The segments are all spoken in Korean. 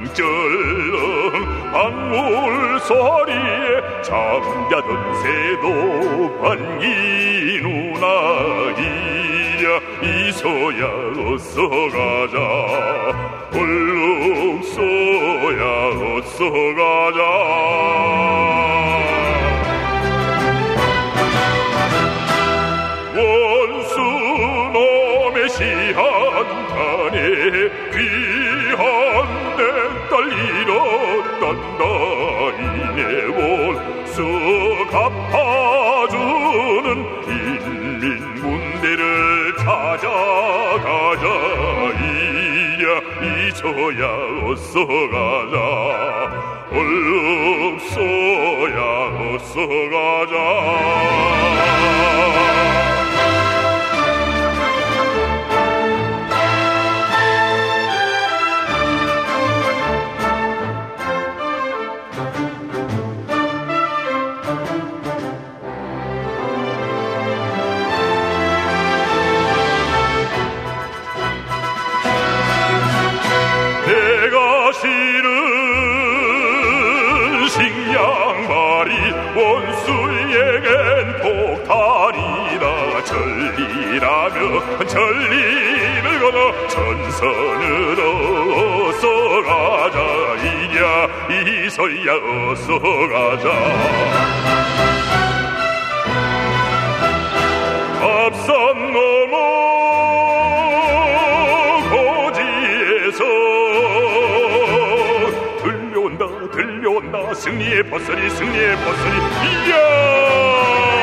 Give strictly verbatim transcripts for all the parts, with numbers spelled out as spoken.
쩔렁쩔렁 방울 소리에 잠자던 새도 반기누나. 이야 이소야 어서 가자 얼른 소야 어서 가자. 원수놈의 시한탄에 귀한 내 딸 잃었단다. 이내 원수 갚아주는 인민군대를 찾아가자. 이야 이소야 어서 가자 얼른 소야 어서 가자. 원수에겐 폭탄이다. 전리라며 전리를 걸어 전선으로 어서 가자. 이야 이소야 어서 가자. 앞산 넘어 고지에서 들려온다 들려온다 승리의 버스리 승리의 버스리. 이야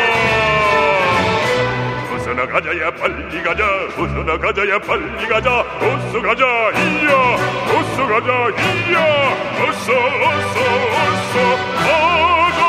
어서 나가자야 빨리 가자 어서 나가자야 빨리 가자 어서 가자. 이야 어서 가자. 이야 어서 어서 어서 가자.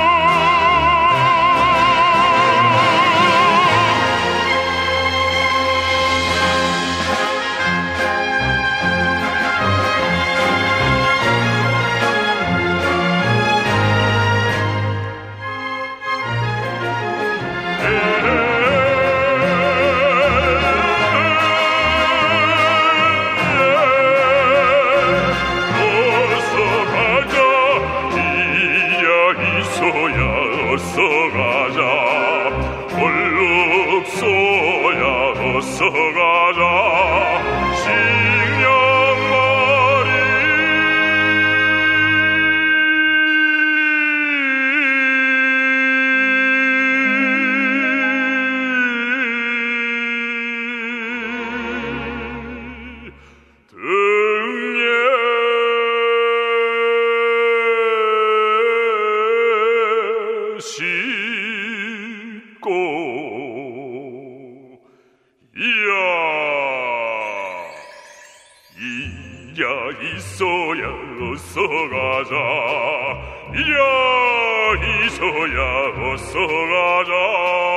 어서 가자 얼른 소야 어서 가자. 식량마리 싣고 이야 이야 이소야 어서 가자. 이야 이소야 어서 가자.